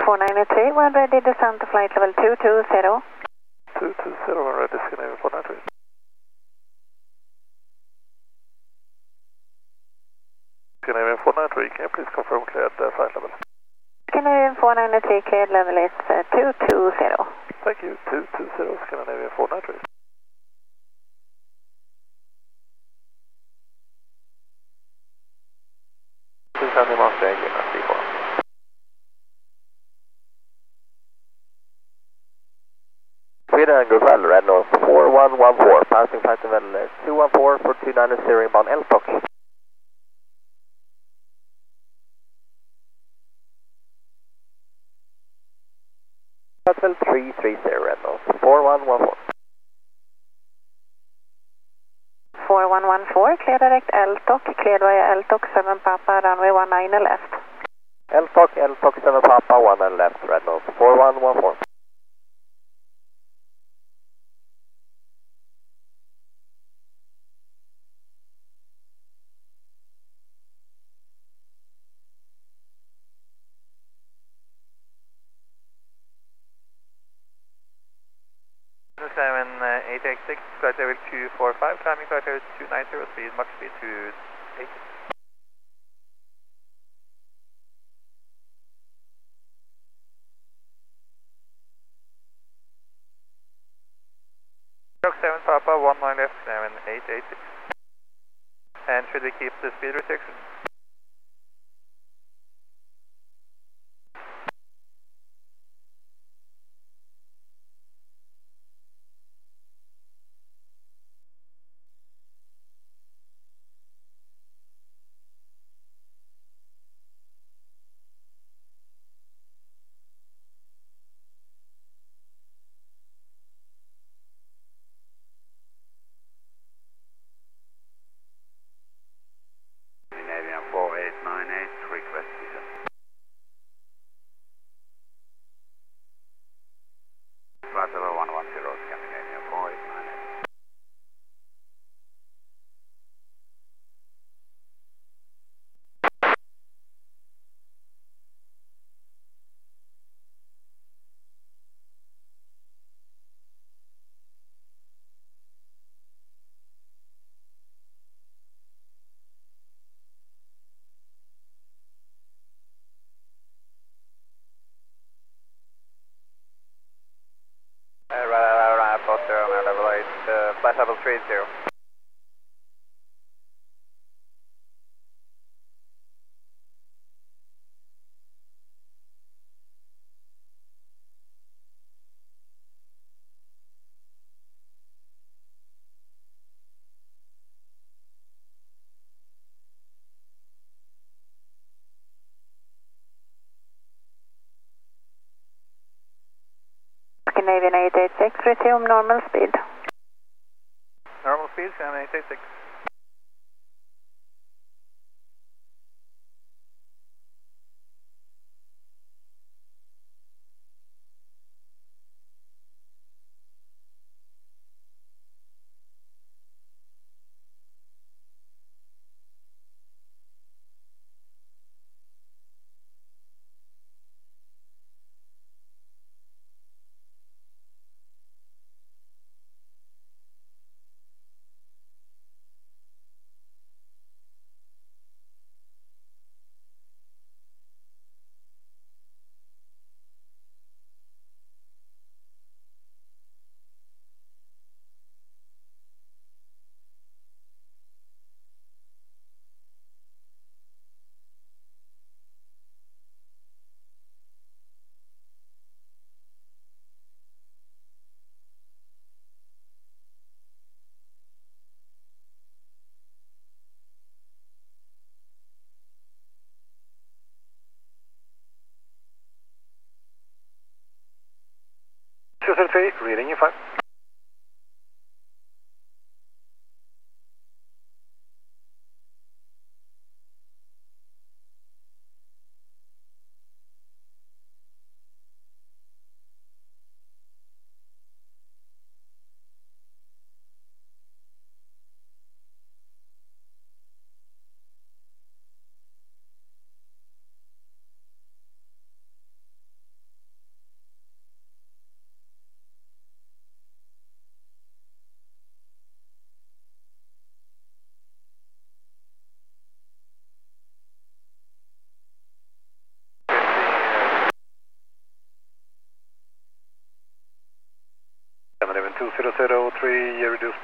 493, we're ready to descend to flight level 220. 220, we're ready, Scandinavian 493. Scandinavian 493, can you please confirm cleared flight level? Scandinavian 493, cleared level is 220. Thank you, 220, Scandinavian 493. Descending master engine at C4. Sweden Group L, Red North 4114, passing flight level 214 for 290 inbound LTOC. Level 330, Red North 4114. 4114, clear direct LTOC, cleared via LTOC 7 Papa, runway 19 left. LTOC 7 Papa, 19 left, Red North 4114. Seven 886, flight level 245, climbing flight level 290, speed, Mach speed 280. Rock 7 Papa, 19 left, 7886. And should we keep the speed restriction? Scandinavian 4898, request descent. Flight level 110, Scandinavian 4898. Right, Foster, level 8, flight level 30. Scandinavian 886, resume normal speed. Normal speed, 886. Reading you 5.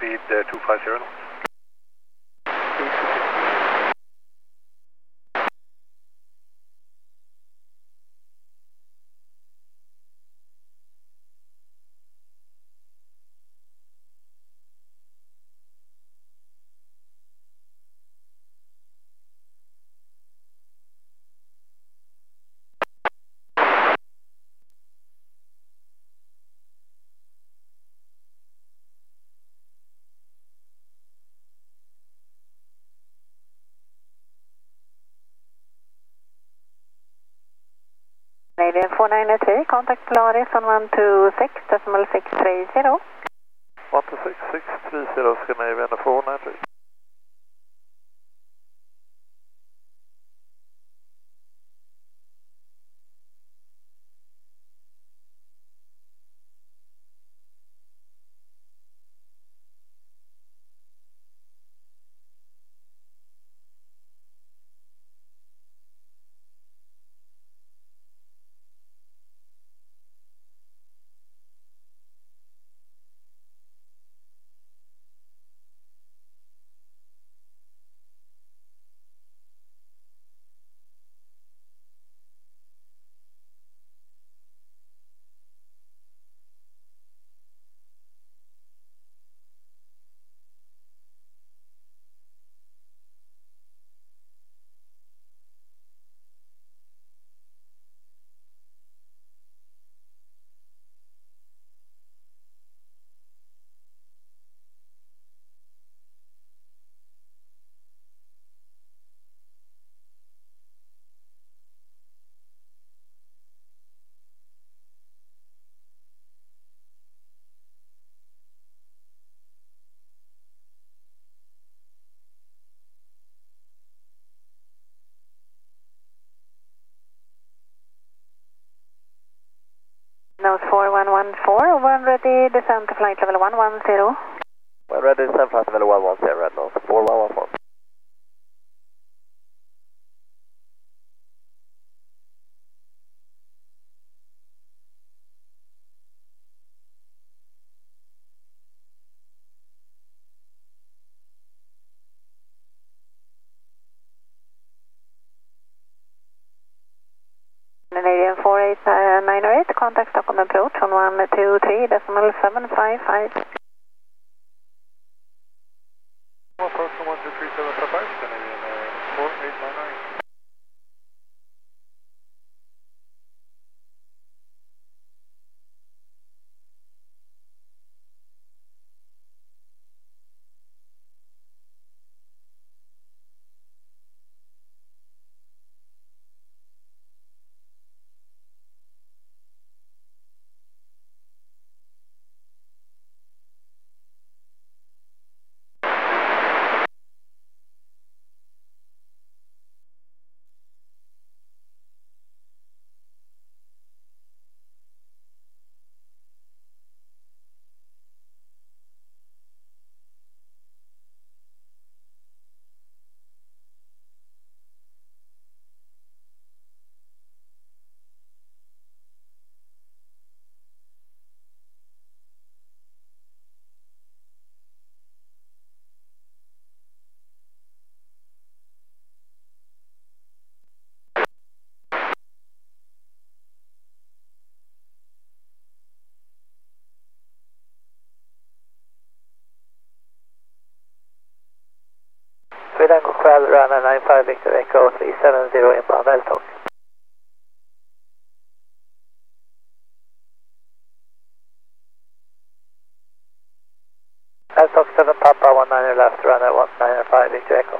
speed 250 knots. Canadian 493, contact Polaris on 126.630. 126.630, Scandinavian 493. Nose 4114, when ready, descend to flight level 110. When ready, descend flight level 110, red nose 4114. Canadian 48908, contact Stockholm approach on 123.755. Approach on 123.755, Canadian 48908. Sweden Coquel, runway 95 Victor Echo 370 inbound LTOC. LTOC 7 Papa 19 left, runway 195 Victor Echo.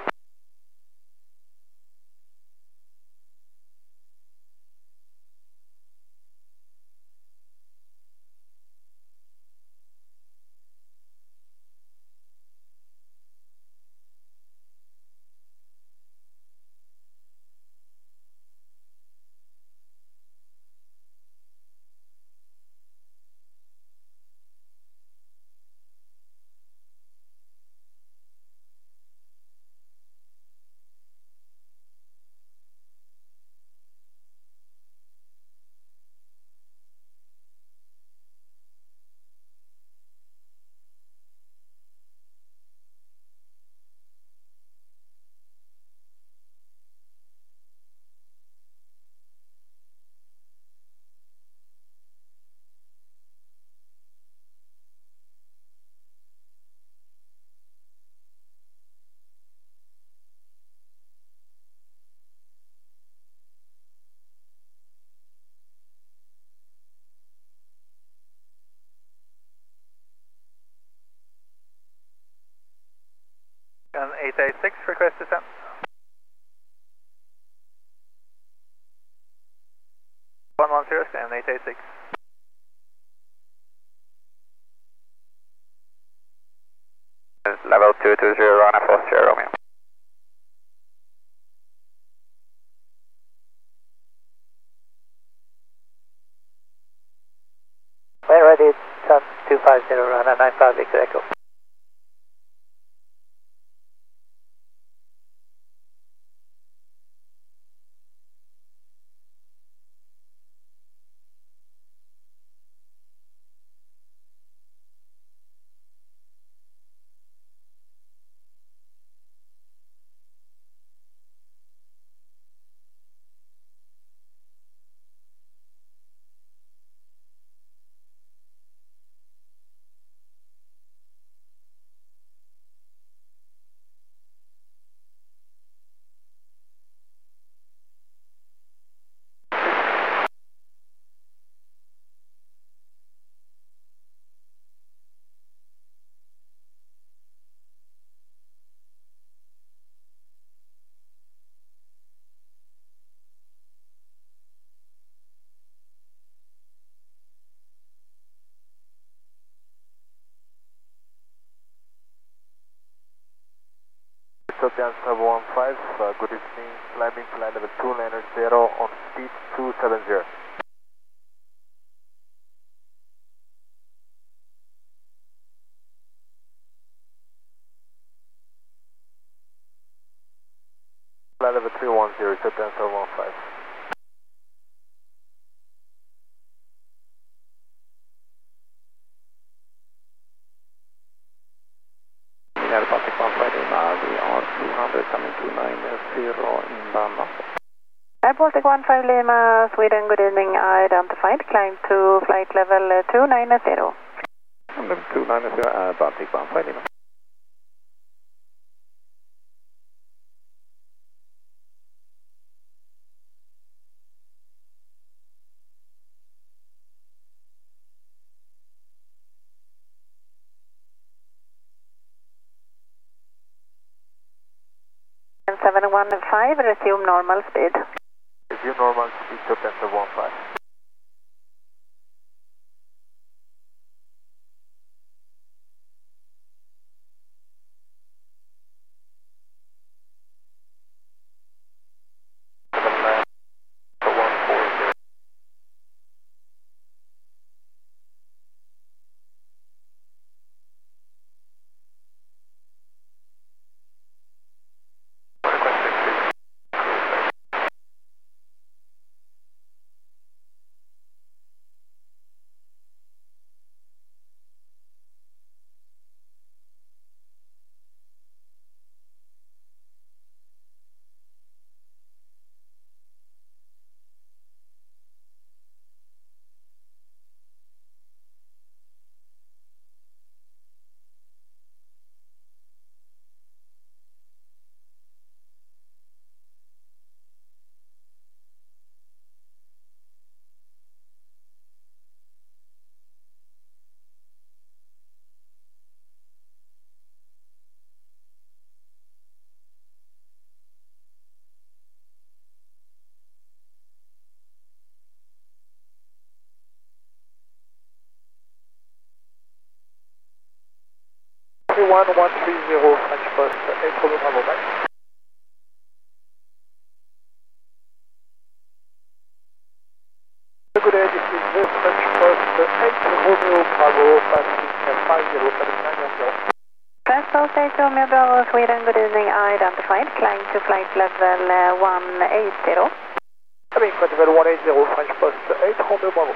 886, request descent. One 110, scan 886. Level 220, run a Foster Romeo. We're ready, Sun 250, run a 95 Victor Echo. Sultan 715, good evening, climbing to line level 290 on speed 270. Line level 310, Sultan 715. Air Baltic 150 Lima, we are 200 coming to 90 inbound now. Air Baltic 15 Lima, Sweden, good evening, identified, climb to flight level 290. Level 290, Air Baltic 15 Lima. And 715, resume normal speed. Resume normal speed, Sultan 715. One 130 French Post, 8 Romeo Bravo, bye. Good day, this is the French Post, 8 Romeo Bravo, passing 507910. French Post 8 Romeo Bravo, Sweden, good evening, identified, climb to flight level 180. Coming flight level 180, French Post, 8 Romeo Bravo.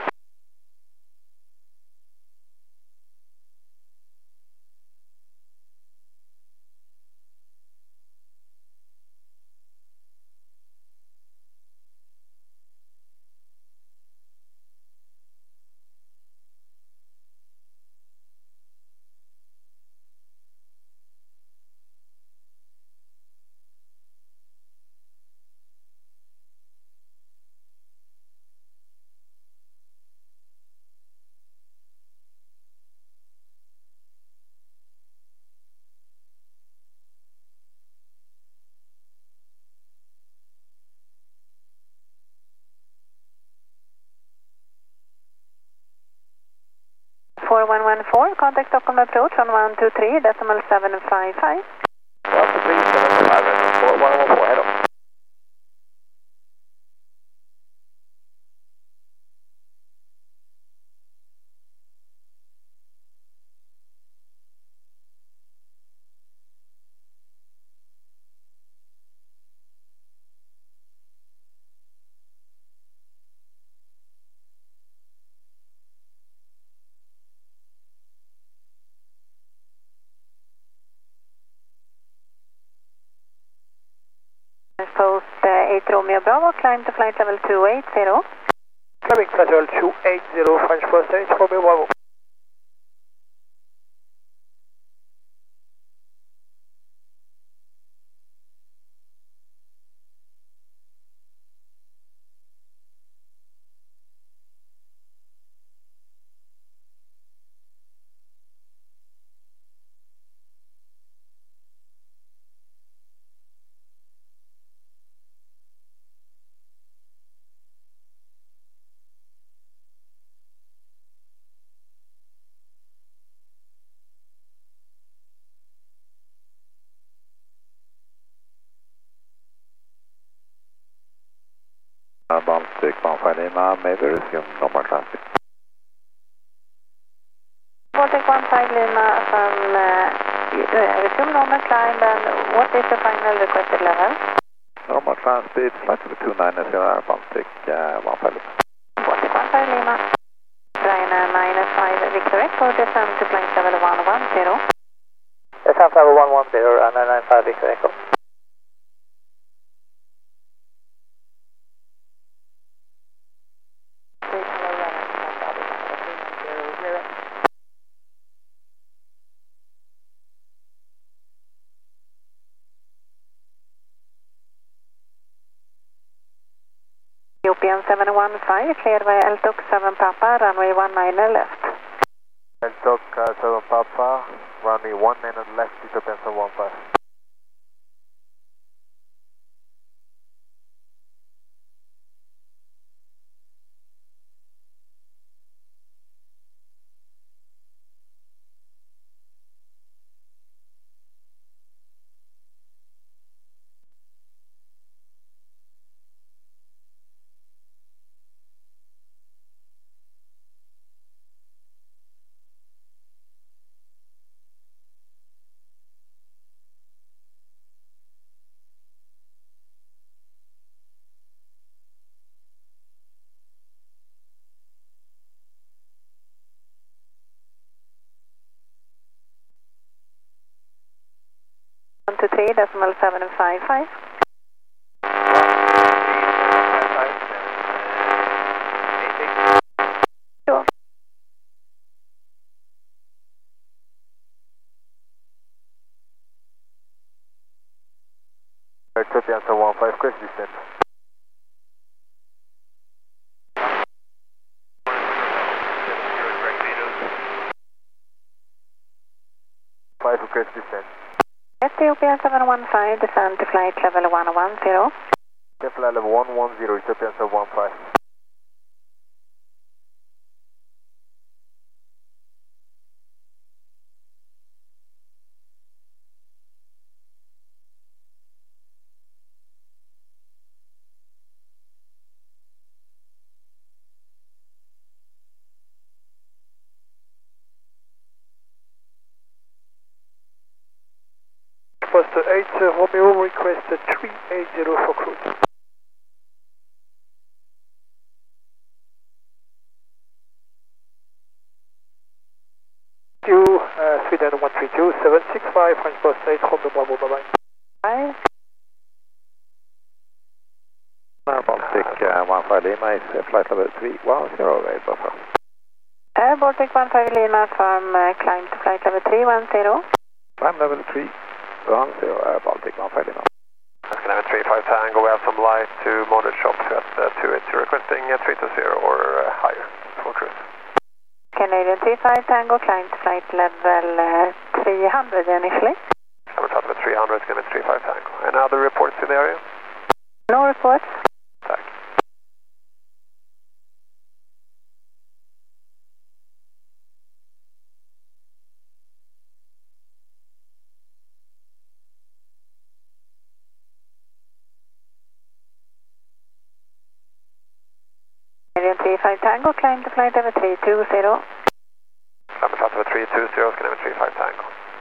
114, contact Stockholm approach on 123.755. 123.755, 4114, head on. Post 8 Romeo Bravo, climb to flight level 280. Climbing flight level 280, French post 8 Romeo Bravo. Baltic 15 Lima, may we resume normal transit. Baltic 15 Lima from resume normal climb, and what is the final requested level? Normal transit, flight level 290, Baltic 15 Lima. Baltic 15 Lima, Ryanair -5 Victor Echo, descend to flight level 110. Descent level 110, Ryanair 95 Victor Echo. Ethiopian 715, cleared by LTOC 7 Papa, runway 19 left. LTOC 7 Papa, runway 19 left, Ethiopian 715. To 3.755. Sure. Ethiopian 715, cruise distance. 5 for cruise distance. Ethiopia 715, descend to flight level 110. Flight level 110, Ethiopian 715. Post 8 Romeo, request 380 for cruise. Sweden 132, 765, French post 8 Romeo Bravo, bye bye. Baltic 15 Lima is flight level 310, available for. Baltic 15 Lima from climb to flight level 310. Climb level 310, Baltic 15 Lima. Level 35 Tango, we have some light to moderate shops at 280, requesting 320 or higher for cruise. Canadian 35 Tango, climb to flight level 300 initially. Level 300 is going to be 35 Tango. Any other reports in the area? No reports. Tack. Tango, climb to flight level 320. Climb to flight level 320, Skynav 35 Tango.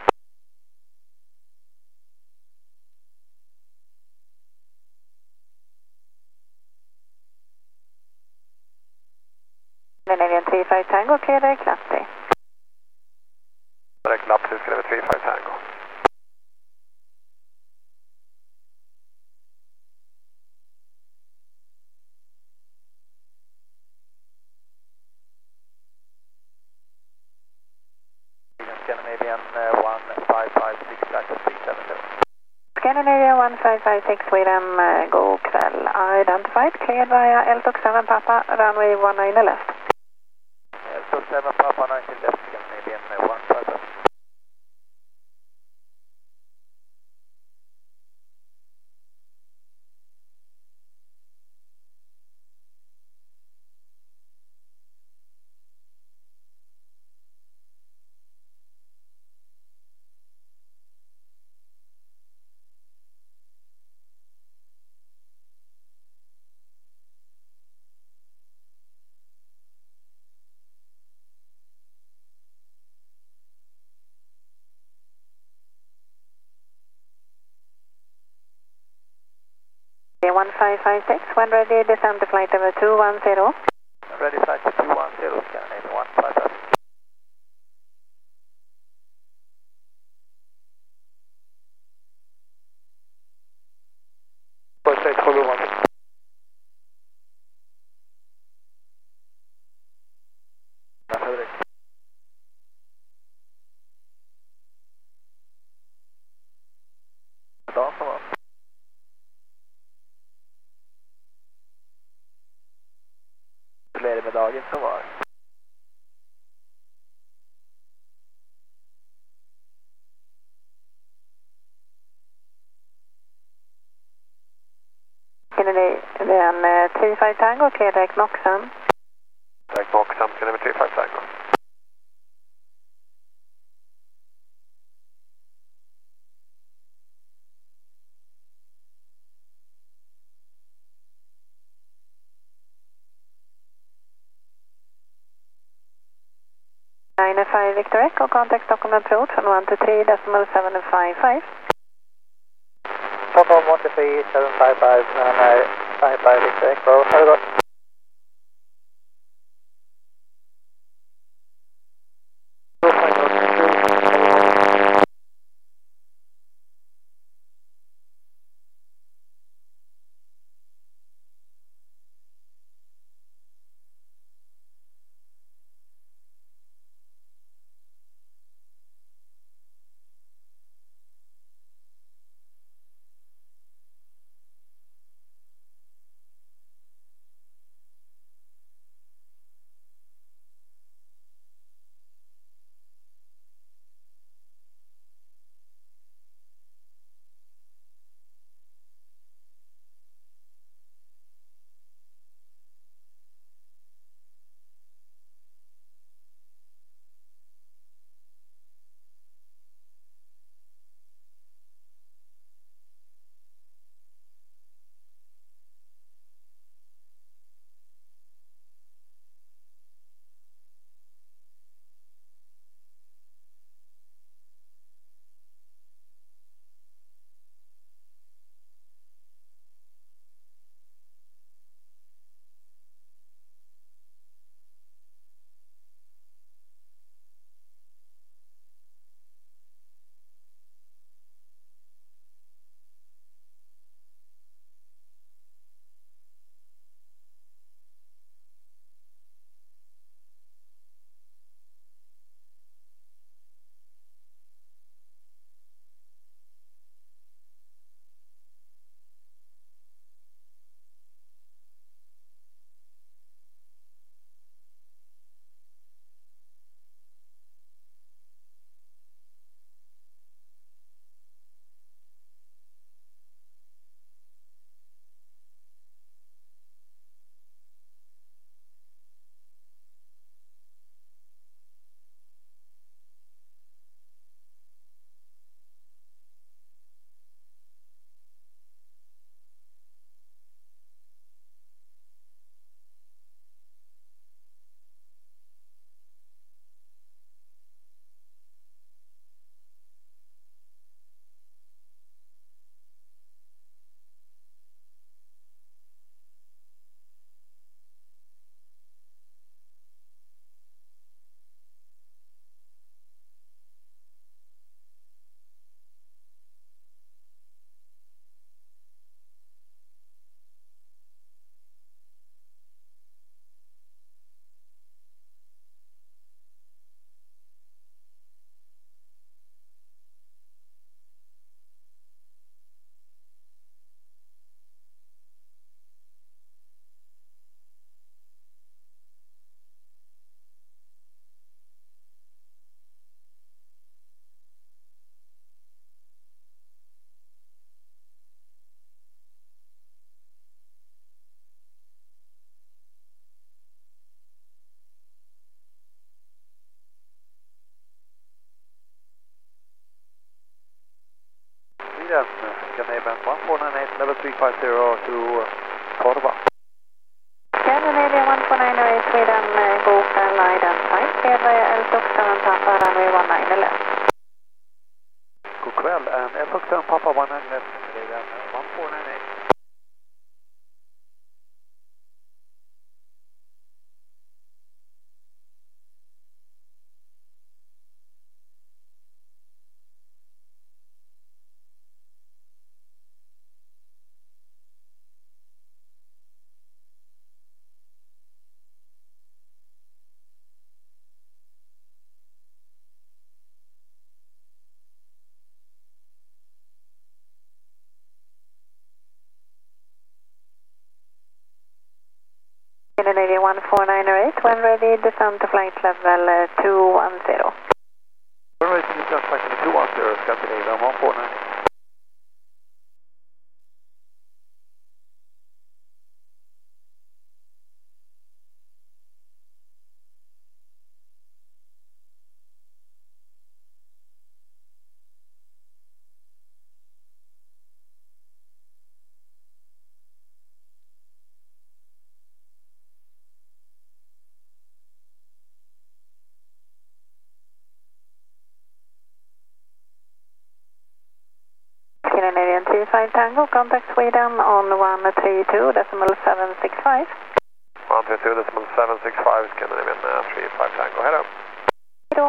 Scandinavian 35 Tango, clear direct Lapsy. Direct Lapsy, Skynav 35 Tango. Scandinavian 1556, access 370. Scandinavia 1556, Sweden, go kväll. Identified, cleared via Eltok 7 Papa, runway 19 left. So 7 Papa 19 left, Scandinavian 1556. Okay, 1556, when ready, descend to flight level 210. Ready flight to 210, Scandinavian 1556. First 8 for 1. Dagen som var. Hur är det med dagen som var? Scandinavian 35 Tango, clear direct Moxham. Direct Moxham, Skynav 35 Tango. Nine 5 Victor Echo, contact Stockholm approach on 123.755. Stockholm 13755, runway 55 Victor Echo, har det gått? Sweden, Scandinavian 1498, level 350 to Cordoba. Scandinavian 1498 Sweden, go kväll, identified, cleared via Eltok 7 Papa, runway 19 left. God kväll, and Eltok 7 Papa 19 left, Scandinavian 1498. Scandinavian 1498, when ready, descend to flight level 210. When ready, descend to flight level 210, Scandinavian 1498. Scandinavian 35 Tango, contact Sweden on 132.765. 132.765, Scandinavian 35 Tango, hello. Hello.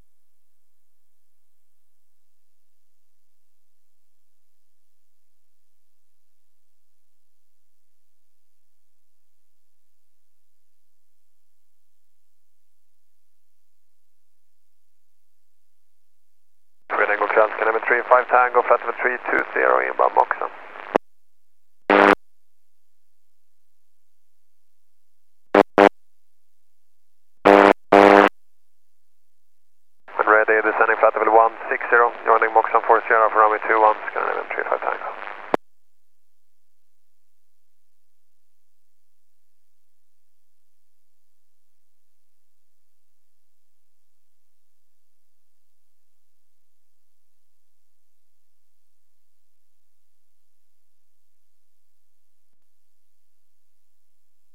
Sweden, god kväll, Scandinavian 35 Tango, flight level 320, inbound Moxon. When ready, descending flight level 160, joining Moxon 40 for runway 21, Scandinavian 35 Tango.